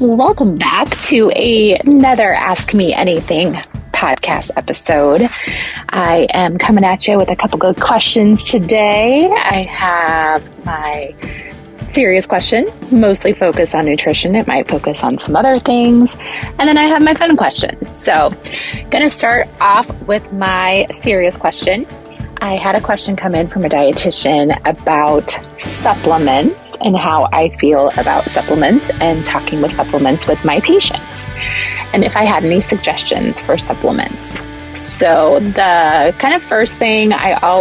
Welcome back to another Ask Me Anything podcast episode. I am coming at you with a couple good questions today. I have my serious question, mostly focused on nutrition. It might focus on some other things. And then I have my fun question. So, going to start off with my serious question. I had a question come in from a dietitian about supplements and how I feel about supplements and talking with supplements with my patients, and if I had any suggestions for supplements. So the kind of first thing when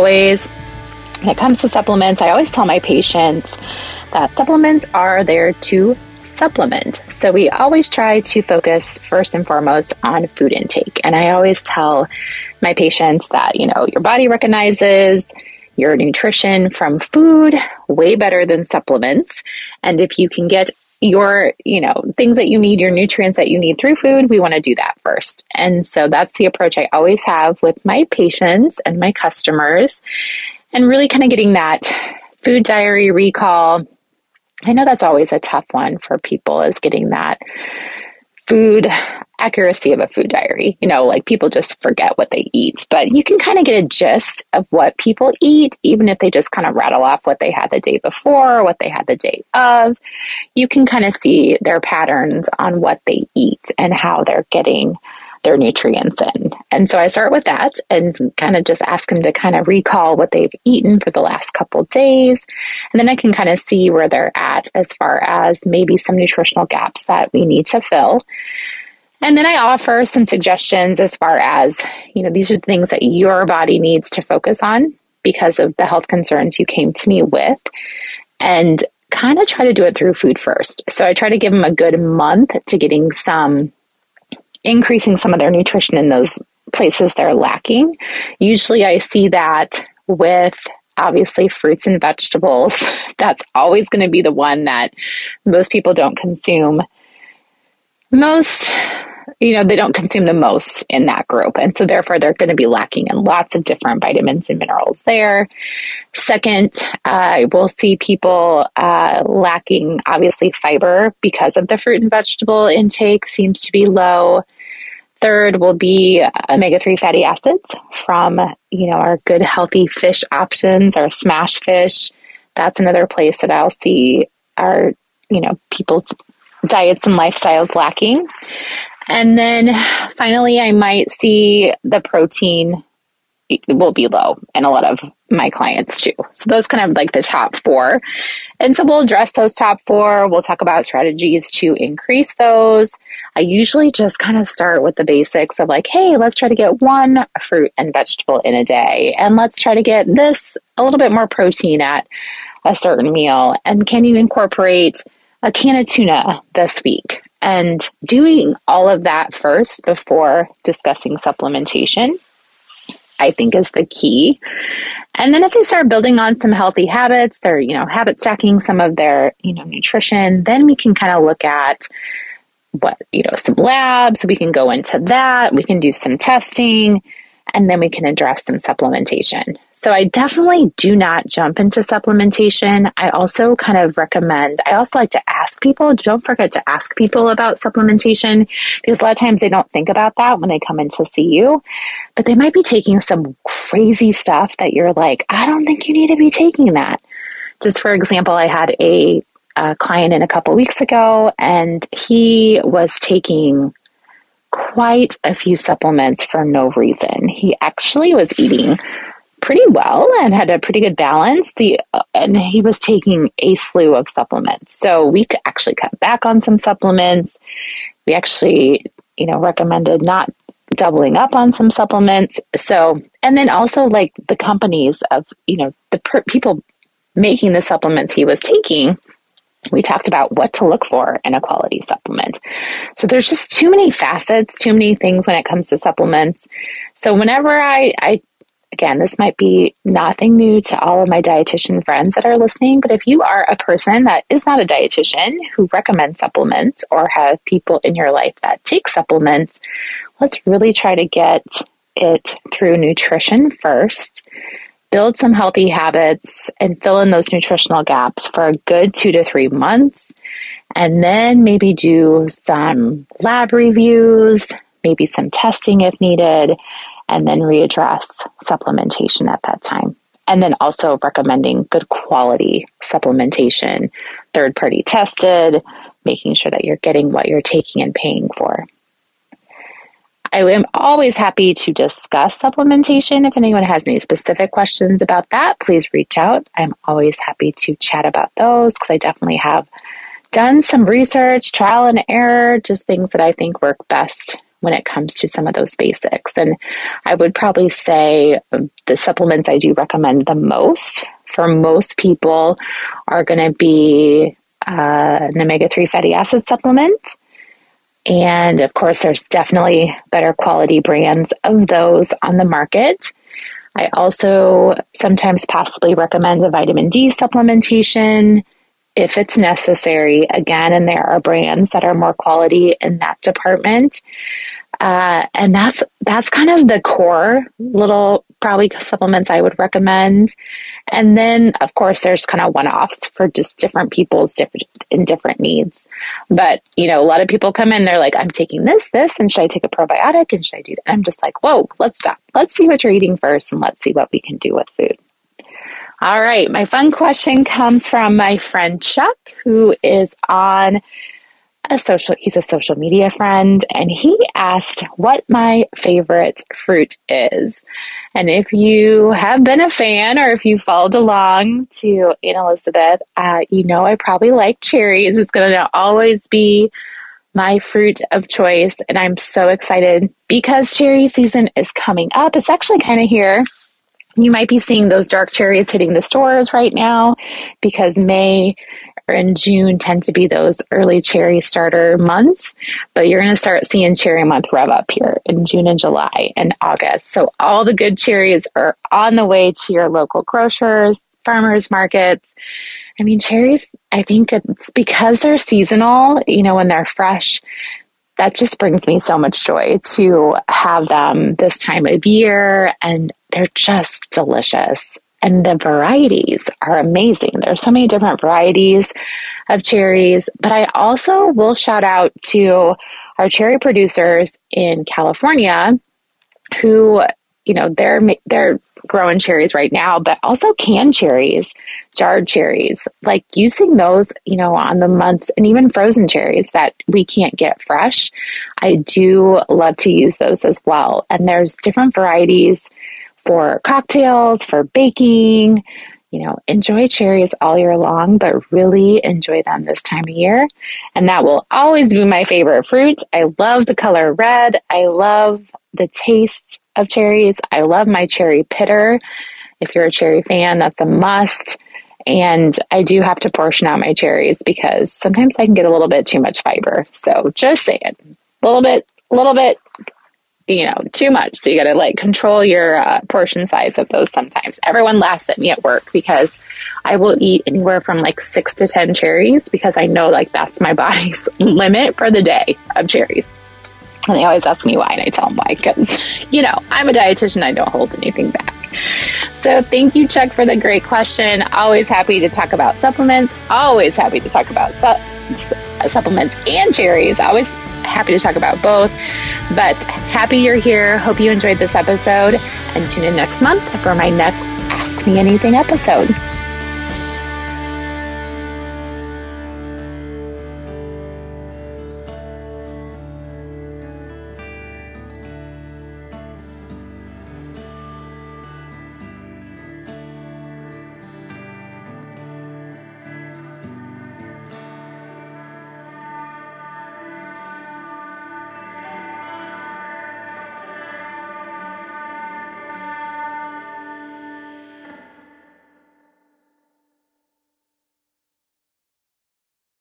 it comes to supplements, I always tell my patients that supplements are there to supplement. So we always try to focus first and foremost on food intake. And I always tell my patients that, your body recognizes your nutrition from food way better than supplements. And if you can get your, things that you need, your nutrients that you need through food, we want to do that first. And so that's the approach I always have with my patients and my customers, and really kind of getting that food diary recall. I know that's always a tough one for people, is getting that food accuracy of a food diary. Like people just forget what they eat, but you can kind of get a gist of what people eat, even if they just kind of rattle off what they had the day before or what they had the day of. You can kind of see their patterns on what they eat and how they're getting their nutrients in. And so I start with that and kind of just ask them to kind of recall what they've eaten for the last couple days. And then I can kind of see where they're at as far as maybe some nutritional gaps that we need to fill. And then I offer some suggestions as far as, these are the things that your body needs to focus on because of the health concerns you came to me with, and kind of try to do it through food first. So I try to give them a good month to increasing some of their nutrition in those places they're lacking. Usually I see that with obviously fruits and vegetables. That's always going to be the one that most people don't consume. They don't consume the most in that group. And so therefore they're going to be lacking in lots of different vitamins and minerals there. Second, I will see people lacking obviously fiber because of the fruit and vegetable intake seems to be low. Third will be omega-3 fatty acids from, our good healthy fish options, our smash fish. That's another place that I'll see our, people's diets and lifestyles lacking. And then finally, I might see the protein will be low in a lot of my clients too. So those kind of like the top four. And so we'll address those top four. We'll talk about strategies to increase those. I usually just kind of start with the basics of like, hey, let's try to get one fruit and vegetable in a day. And let's try to get a little bit more protein at a certain meal. And can you incorporate a can of tuna this week? And doing all of that first before discussing supplementation, I think, is the key. And then if they start building on some healthy habits, they're, habit stacking some of their, nutrition, then we can kind of look at some labs. We can go into that. We can do some testing, and then we can address some supplementation. So I definitely do not jump into supplementation. I also like to ask people, don't forget to ask people about supplementation, because a lot of times they don't think about that when they come in to see you, but they might be taking some crazy stuff that you're like, I don't think you need to be taking that. Just for example, I had a client in a couple weeks ago, and he was taking quite a few supplements for no reason. He actually was eating pretty well and had a pretty good balance. And he was taking a slew of supplements. So we could actually cut back on some supplements. We actually, recommended not doubling up on some supplements. So, and then also like the companies of, people making the supplements he was taking, we talked about what to look for in a quality supplement. So there's just too many facets, too many things when it comes to supplements. So whenever again, this might be nothing new to all of my dietitian friends that are listening, but if you are a person that is not a dietitian who recommends supplements or have people in your life that take supplements, let's really try to get it through nutrition first. build some healthy habits and fill in those nutritional gaps for a good 2 to 3 months. And then maybe do some lab reviews, maybe some testing if needed, and then readdress supplementation at that time. And then also recommending good quality supplementation, third-party tested, making sure that you're getting what you're taking and paying for. I am always happy to discuss supplementation. If anyone has any specific questions about that, please reach out. I'm always happy to chat about those because I definitely have done some research, trial and error, just things that I think work best when it comes to some of those basics. And I would probably say the supplements I do recommend the most for most people are going to be an omega-3 fatty acid supplement. And of course, there's definitely better quality brands of those on the market. I also sometimes possibly recommend a vitamin D supplementation if it's necessary. Again, and there are brands that are more quality in that department. And that's kind of the core little probably supplements I would recommend. And then, of course, there's kind of one-offs for just different people's different needs. But, a lot of people come in, they're like, I'm taking this, and should I take a probiotic? And should I do that? I'm just like, whoa, let's stop. Let's see what you're eating first, and let's see what we can do with food. All right. My question comes from my friend Chuck, who is on he's a social media friend, and he asked what my favorite fruit is. And if you have been a fan or if you followed along to Aunt Elizabeth, I probably like cherries. It's going to always be my fruit of choice. And I'm so excited because cherry season is coming up. It's actually kind of here. You might be seeing those dark cherries hitting the stores right now because May and June tend to be those early cherry starter months, but you're going to start seeing cherry month rev up here in June and July and August. So all the good cherries are on the way to your local grocers, farmers markets. I mean, cherries, I think it's because they're seasonal, when they're fresh, that just brings me so much joy to have them this time of year, and they're just delicious. And the varieties are amazing. There's so many different varieties of cherries, but I also will shout out to our cherry producers in California who, they're growing cherries right now, but also canned cherries, jarred cherries, like using those, on the months, and even frozen cherries that we can't get fresh. I do love to use those as well. And there's different varieties for cocktails, for baking. Enjoy cherries all year long, but really enjoy them this time of year. And that will always be my favorite fruit. I love the color red. I love the taste of cherries. I love my cherry pitter. If you're a cherry fan, that's a must. And I do have to portion out my cherries because sometimes I can get a little bit too much fiber. So just saying, a little bit, too much. So you got to control your portion size of those sometimes. Everyone laughs at me at work because I will eat anywhere from 6 to 10 cherries because I know that's my body's limit for the day of cherries. And they always ask me why, and I tell them why, because, I'm a dietitian. I don't hold anything back. So thank you, Chuck, for the great question. Always happy to talk about supplements. Always happy to talk about supplements and cherries. Always happy to talk about both. But happy you're here. Hope you enjoyed this episode. And tune in next month for my next Ask Me Anything episode.